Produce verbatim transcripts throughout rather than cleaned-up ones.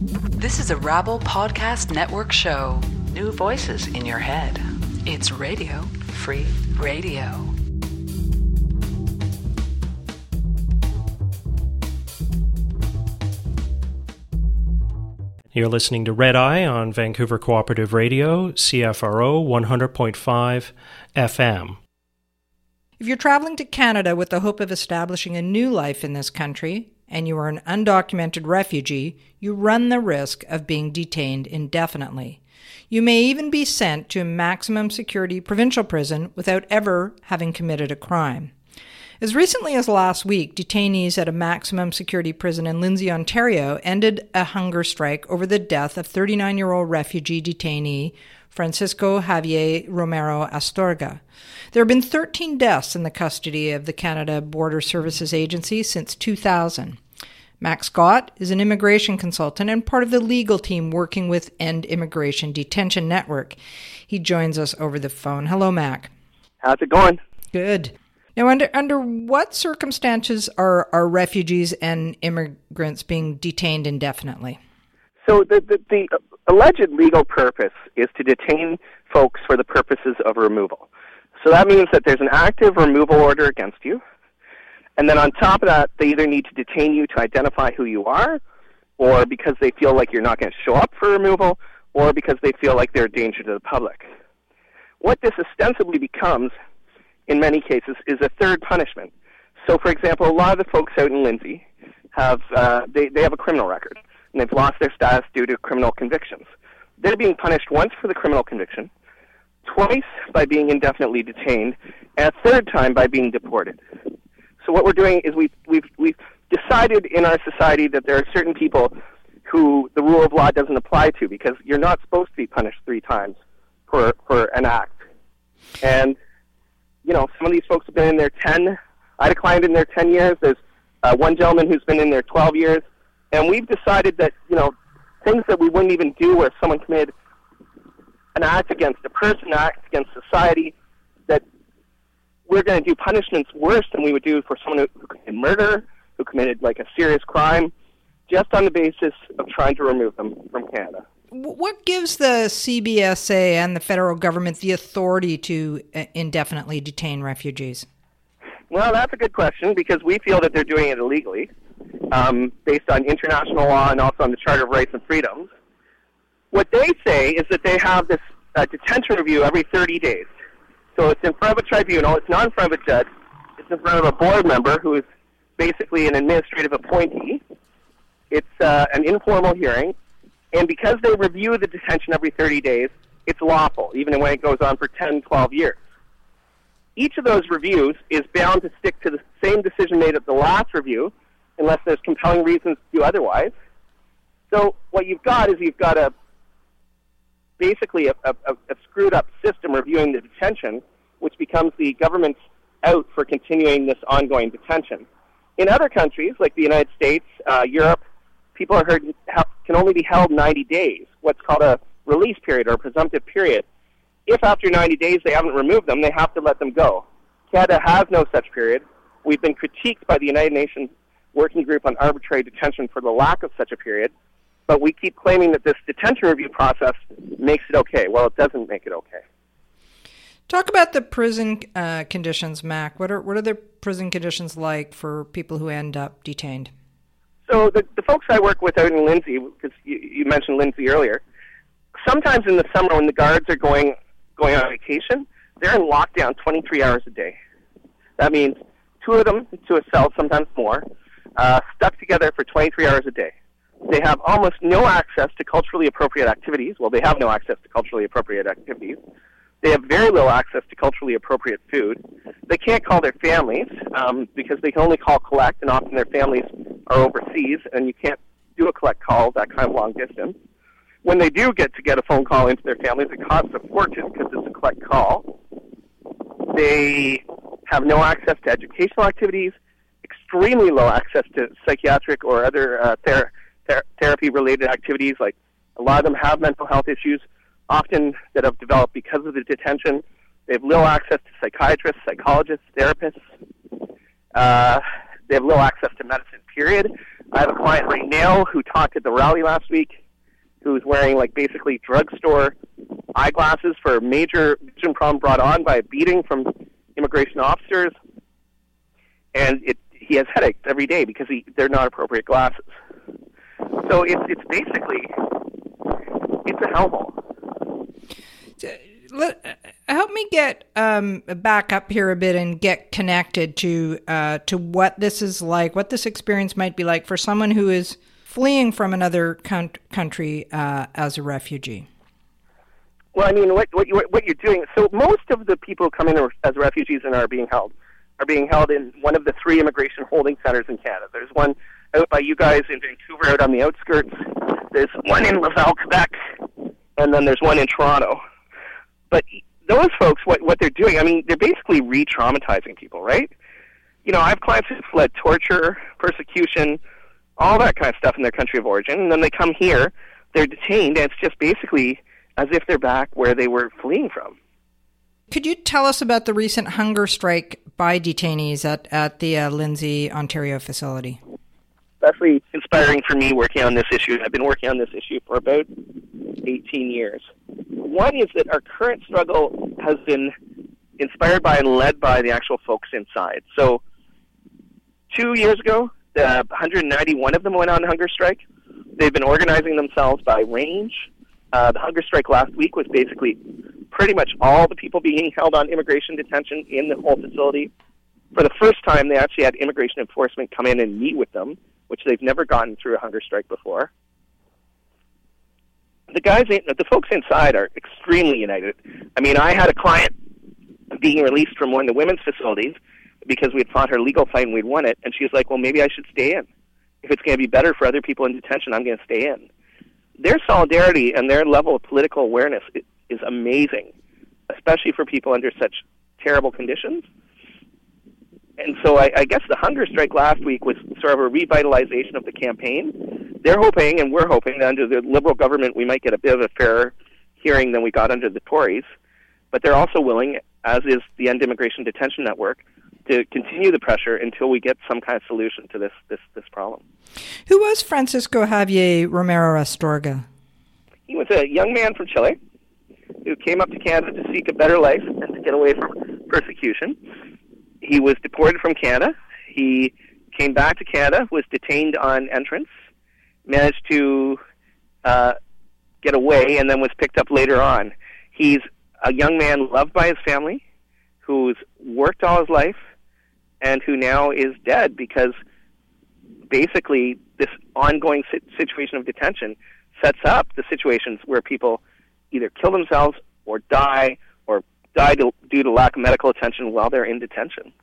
This is a Rabble Podcast Network show. New voices in your head. It's Radio Free Radio. You're listening to Red Eye on Vancouver Cooperative Radio, C F R O one hundred point five F M. If you're traveling to Canada with the hope of establishing a new life in this country, and you are an undocumented refugee, you run the risk of being detained indefinitely. You may even be sent to a maximum security provincial prison without ever having committed a crime. As recently as last week, detainees at a maximum security prison in Lindsay, Ontario, ended a hunger strike over the death of thirty-nine-year-old refugee detainee Francisco Javier Romero Astorga. There have been thirteen deaths in the custody of the Canada Border Services Agency since two thousand. Mac Scott is an immigration consultant and part of the legal team working with End Immigration Detention Network. He joins us over the phone. Hello, Mac. How's it going? Good. Now, under under what circumstances are, are refugees and immigrants being detained indefinitely? So the, the, the alleged legal purpose is to detain folks for the purposes of removal. So that means that there's an active removal order against you, and then on top of that, they either need to detain you to identify who you are, or because they feel like you're not going to show up for removal, or because they feel like they're a danger to the public. What this ostensibly becomes, in many cases, is a third punishment. So, for example, a lot of the folks out in Lindsay have uh, they, they have a criminal record, and they've lost their status due to criminal convictions. They're being punished once for the criminal conviction, twice by being indefinitely detained, and a third time by being deported. So what we're doing is we've, we've, we've decided in our society that there are certain people who the rule of law doesn't apply to, because you're not supposed to be punished three times for, for an act. And, you know, some of these folks have been in there ten, I had a client in there ten years, there's uh, one gentleman who's been in there twelve years, and we've decided that, you know, things that we wouldn't even do where someone committed an act against a person, an act against society, that we're going to do punishments worse than we would do for someone who, who committed murder, who committed, like, a serious crime, just on the basis of trying to remove them from Canada. What gives the C B S A and the federal government the authority to indefinitely detain refugees? Well, that's a good question, because we feel that they're doing it illegally, um, based on international law and also on the Charter of Rights and Freedoms. What they say is that they have this uh, detention review every thirty days. So it's in front of a tribunal. It's not in front of a judge. It's in front of a board member who is basically an administrative appointee. It's uh, an informal hearing. And because they review the detention every thirty days, it's lawful, even when it goes on for ten, twelve years. Each of those reviews is bound to stick to the same decision made at the last review, unless there's compelling reasons to do otherwise. So what you've got is you've got a basically a, a, a screwed-up system reviewing the detention, which becomes the government's out for continuing this ongoing detention. In other countries, like the United States, uh, Europe, people are heard, have, can only be held ninety days, what's called a release period or a presumptive period. If after ninety days they haven't removed them, they have to let them go. Canada has no such period. We've been critiqued by the United Nations Working Group on Arbitrary Detention for the lack of such a period, but we keep claiming that this detention review process makes it okay. Well, it doesn't make it okay. Talk about the prison uh, conditions, Mac. What are what are the prison conditions like for people who end up detained? So the, the folks I work with out in Lindsay, because you, you mentioned Lindsay earlier, sometimes in the summer when the guards are going going on vacation, they're in lockdown twenty-three hours a day. That means two of them to a cell, sometimes more, uh, stuck together for twenty-three hours a day. They have almost no access to culturally appropriate activities. Well, they have no access to culturally appropriate activities. They have very little access to culturally appropriate food. They can't call their families um, because they can only call collect, and often their families are overseas, and you can't do a collect call that kind of long distance. When they do get to get a phone call into their families, it costs a fortune because it's a collect call. They have no access to educational activities, extremely low access to psychiatric or other uh, ther- ther- therapy-related activities. Like a lot of them have mental health issues, often that have developed because of the detention. They have little access to psychiatrists, psychologists, therapists. Uh, they have little access to medicine, period. I have a client right now who talked at the rally last week, who's wearing like basically drugstore eyeglasses for a major vision problem brought on by a beating from immigration officers, and it, he has headaches every day because he, they're not appropriate glasses. So it's it's basically it's a hellhole. Let, help me get um, back up here a bit and get connected to uh, to what this is like, what this experience might be like for someone who is fleeing from another con- country uh, as a refugee. Well, I mean, what what, you, what you're doing. So most of the people who come in as refugees and are being held are being held in one of the three immigration holding centers in Canada. There's one out by you guys in Vancouver, out on the outskirts. There's one in Laval, Quebec, and then there's one in Toronto. But those folks, what, what they're doing, I mean, they're basically re-traumatizing people, right? You know, I have clients who fled torture, persecution, all that kind of stuff in their country of origin, and then they come here, they're detained, and it's just basically as if they're back where they were fleeing from. Could you tell us about the recent hunger strike by detainees at, at the uh, Lindsay, Ontario facility? Especially inspiring for me working on this issue. I've been working on this issue for about eighteen years. One is that our current struggle has been inspired by and led by the actual folks inside. So two years ago, uh, one hundred ninety-one of them went on hunger strike. They've been organizing themselves by range. Uh, the hunger strike last week was basically pretty much all the people being held on immigration detention in the whole facility. For the first time, they actually had immigration enforcement come in and meet with them, which they've never gotten through a hunger strike before. The guys, the folks inside are extremely united. I mean, I had a client being released from one of the women's facilities because we had fought her legal fight and we'd won it, and she was like, well, maybe I should stay in. If it's going to be better for other people in detention, I'm going to stay in. Their solidarity and their level of political awareness is amazing, especially for people under such terrible conditions. And so I, I guess the hunger strike last week was sort of a revitalization of the campaign. They're hoping, and we're hoping, that under the Liberal government we might get a bit of a fairer hearing than we got under the Tories. But they're also willing, as is the End Immigration Detention Network, to continue the pressure until we get some kind of solution to this this, this problem. Who was Francisco Javier Romero Astorga? He was a young man from Chile who came up to Canada to seek a better life and to get away from persecution. He was deported from Canada. He came back to Canada, was detained on entrance, managed to uh, get away, and then was picked up later on. He's a young man loved by his family, who's worked all his life, and who now is dead because basically this ongoing situation of detention sets up the situations where people either kill themselves or die or die to, due to lack of medical attention while they're in detention.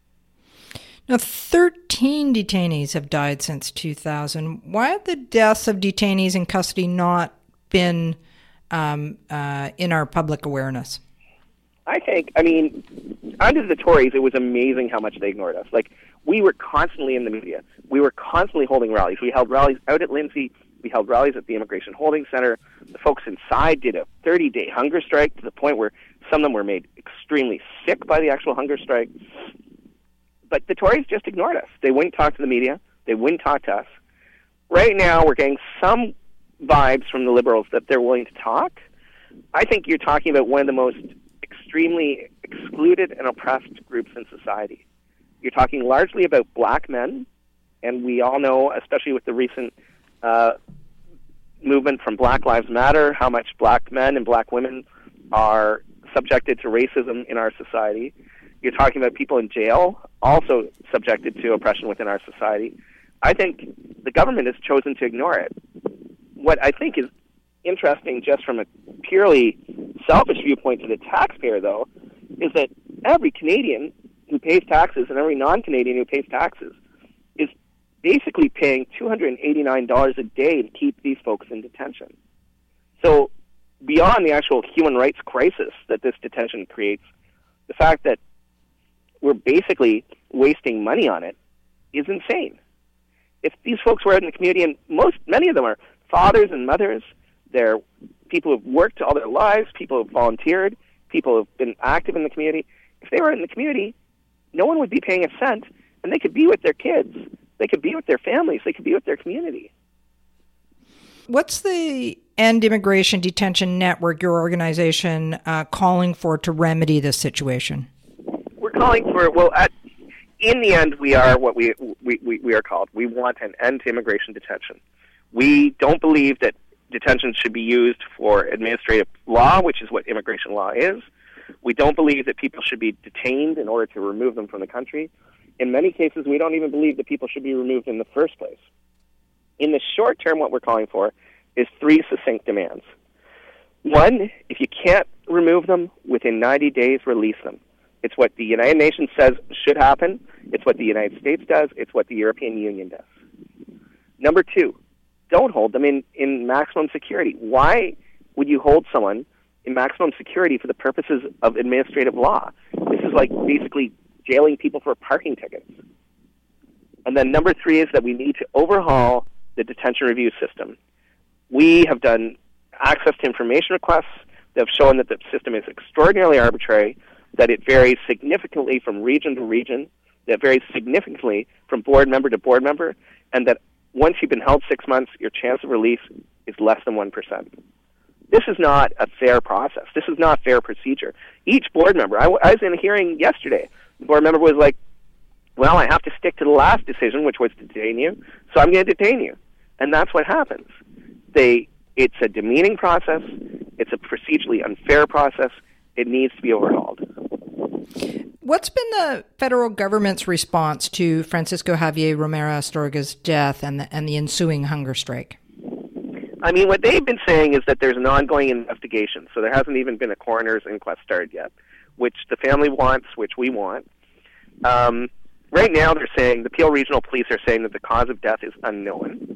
Now, thirteen detainees have died since two thousand. Why have the deaths of detainees in custody not been um, uh, in our public awareness? I think, I mean, under the Tories, it was amazing how much they ignored us. Like, we were constantly in the media. We were constantly holding rallies. We held rallies out at Lindsay. We held rallies at the Immigration Holding Center. The folks inside did a thirty-day hunger strike to the point where some of them were made extremely sick by the actual hunger strike. But the Tories just ignored us. They wouldn't talk to the media. They wouldn't talk to us. Right now, we're getting some vibes from the Liberals that they're willing to talk. I think you're talking about one of the most extremely excluded and oppressed groups in society. You're talking largely about black men, and we all know, especially with the recent uh, movement from Black Lives Matter, how much black men and black women are subjected to racism in our society. You're talking about people in jail, also subjected to oppression within our society. I think the government has chosen to ignore it. What I think is interesting, just from a purely selfish viewpoint to the taxpayer, though, is that every Canadian who pays taxes and every non-Canadian who pays taxes is basically paying two hundred eighty-nine dollars a day to keep these folks in detention. So beyond the actual human rights crisis that this detention creates, the fact that we're basically wasting money on it is insane. If these folks were out in the community, and most, many of them are fathers and mothers, they're people who've worked all their lives, people who've volunteered, people who've been active in the community. If they were in the community, no one would be paying a cent, and they could be with their kids They could be with their families. They could be with their community. What's the End Immigration Detention Network, your organization, uh, calling for to remedy this situation? We're calling for, well, at, in the end, we are what we, we, we, we are called. We want an end to immigration detention. We don't believe that detention should be used for administrative law, which is what immigration law is. We don't believe that people should be detained in order to remove them from the country. In many cases, we don't even believe that people should be removed in the first place. In the short term, what we're calling for is three succinct demands. One, if you can't remove them within ninety days, release them. It's what the United Nations says should happen. It's what the United States does. It's what the European Union does. Number two, don't hold them in, in maximum security. Why would you hold someone in maximum security for the purposes of administrative law? This is like basically jailing people for parking tickets. And then number three is that we need to overhaul the detention review system. We have done access to information requests that have shown that the system is extraordinarily arbitrary, that it varies significantly from region to region, that it varies significantly from board member to board member, and that once you've been held six months, your chance of release is less than one percent. This is not a fair process. This is not fair procedure. Each board member, I, w- I was in a hearing yesterday, the board member was like, well, I have to stick to the last decision, which was to detain you, so I'm going to detain you. And that's what happens. They, it's a demeaning process. It's a procedurally unfair process. It needs to be overhauled. What's been the federal government's response to Francisco Javier Romero Astorga's death and the, and the ensuing hunger strike? I mean, what they've been saying is that there's an ongoing investigation, so there hasn't even been a coroner's inquest started yet, which the family wants, which we want. Um, right now they're saying, the Peel Regional Police are saying that the cause of death is unknown.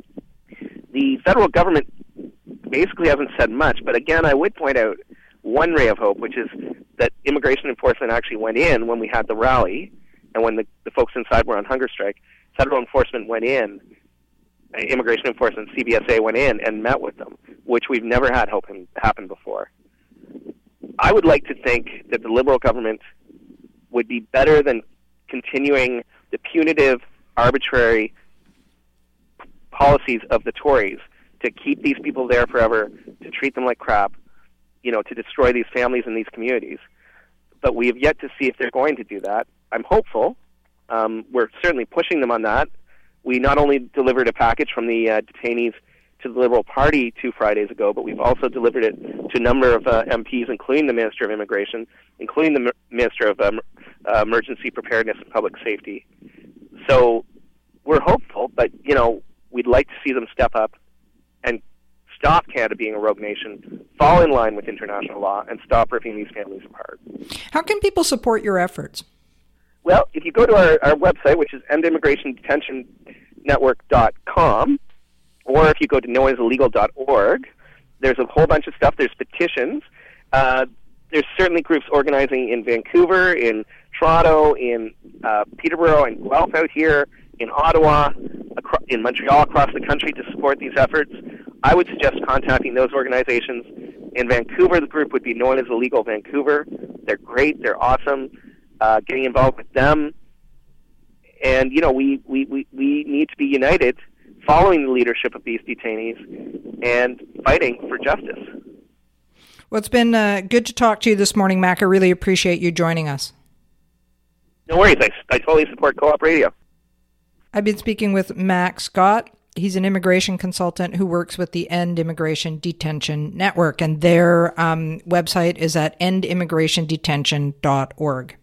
The federal government basically hasn't said much, but again, I would point out one ray of hope, which is that immigration enforcement actually went in when we had the rally, and when the, the folks inside were on hunger strike, federal enforcement went in, immigration enforcement, C B S A went in and met with them, which we've never had hope happen before. I would like to think that the Liberal government would be better than continuing the punitive, arbitrary policies of the Tories to keep these people there forever, to treat them like crap, you know, to destroy these families and these communities. But we have yet to see if they're going to do that. I'm hopeful. Um, we're certainly pushing them on that. We not only delivered a package from the uh, detainees to the Liberal Party two Fridays ago, but we've also delivered it to a number of uh, M Ps, including the Minister of Immigration, including the M- Minister of um, uh, Emergency Preparedness and Public Safety. So we're hopeful, but, you know, we'd like to see them step up and stop Canada being a rogue nation, fall in line with international law, and stop ripping these families apart. How can people support your efforts? Well, if you go to our, our website, which is end immigration detention network dot com, or if you go to no one is illegal dot org, there's a whole bunch of stuff. There's petitions. Uh, there's certainly groups organizing in Vancouver, in Toronto, in uh, Peterborough, and Guelph out here, in Ottawa, acro- in Montreal, across the country to support these efforts. I would suggest contacting those organizations. In Vancouver, the group would be No One Is Illegal Vancouver. They're great. They're awesome. Uh, getting involved with them. And, you know, we, we, we, we need to be united following the leadership of these detainees and fighting for justice. Well, it's been uh, good to talk to you this morning, Mac. I really appreciate you joining us. No worries. I, I totally support Co-op Radio. I've been speaking with Mac Scott. He's an immigration consultant who works with the End Immigration Detention Network, and their um, website is at end immigration detention dot org.